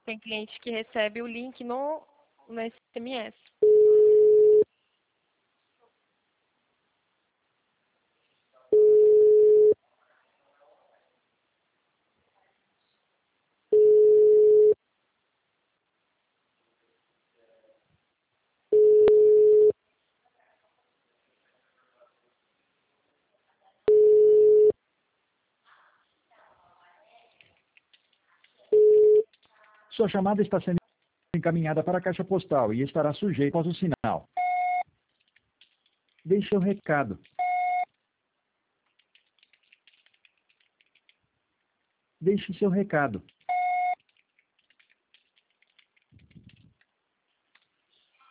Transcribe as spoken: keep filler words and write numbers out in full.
Tem cliente que recebe o link no, no S M S. Sua chamada está sendo encaminhada para a caixa postal e estará sujeita após o sinal. Deixe seu recado. Deixe seu recado.